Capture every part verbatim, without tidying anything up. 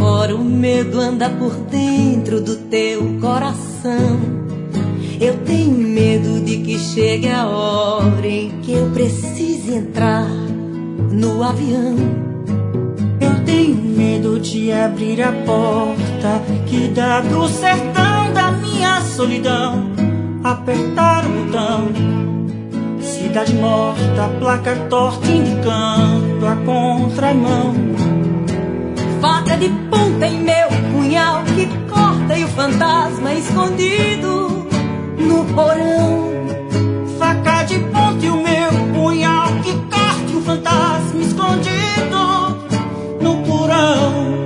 fora, o medo anda por dentro do teu coração. Eu tenho medo de que chegue a hora em que eu precise entrar no avião. Eu tenho medo de abrir a porta que dá pro sertão da minha solidão. Apertar o botão, cidade morta, placa torta indicando a contramão. Faca de ponta em meu punhal que corta e o fantasma escondido no porão. Faca de ponta e o meu punhal que corta e o fantasma escondido no porão.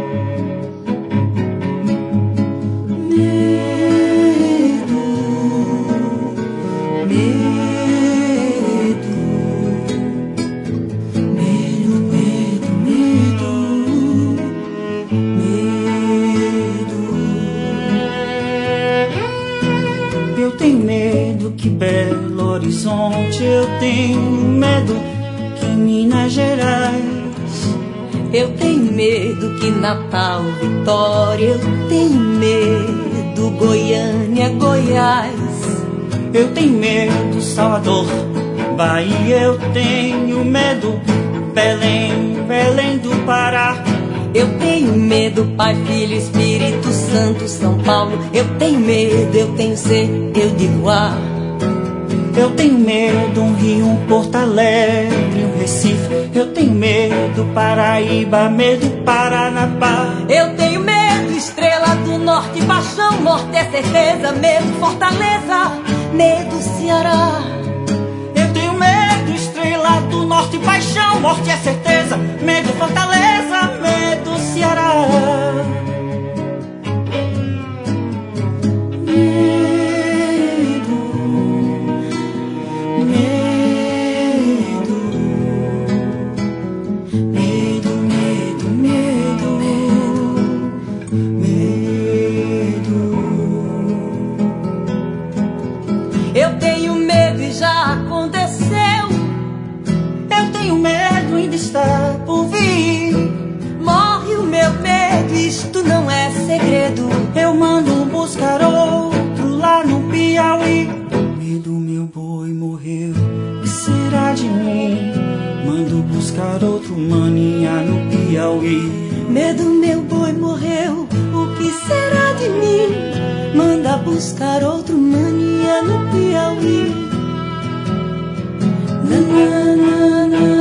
Que Belo Horizonte, eu tenho medo que Minas Gerais. Eu tenho medo que Natal, Vitória. Eu tenho medo Goiânia, Goiás. Eu tenho medo Salvador, Bahia. Eu tenho medo Belém, Belém do Pará. Eu tenho medo, Pai, Filho, Espírito Santo, São Paulo. Eu tenho medo, eu tenho sede, eu digo ah. Eu tenho medo, um Rio, um Porto Alegre, um Recife. Eu tenho medo, Paraíba, medo, Paranapá. Eu tenho medo, Estrela do Norte, paixão, morte é certeza. Medo, Fortaleza, medo, Ceará. Eu tenho medo, Estrela do Norte, paixão, morte é certeza. Medo, Fortaleza, medo, Ceará. Eu tenho medo e já aconteceu. Eu tenho medo e ainda está por vir. Morre o meu medo, isto não é segredo. Eu mando buscar outro lá no Piauí. Medo, meu boi morreu, o que será de mim? Mando buscar outro maninha no Piauí. Medo, meu boi morreu, o que será de mim? Manda buscar outro maninha no Piauí. Na, na, na, na.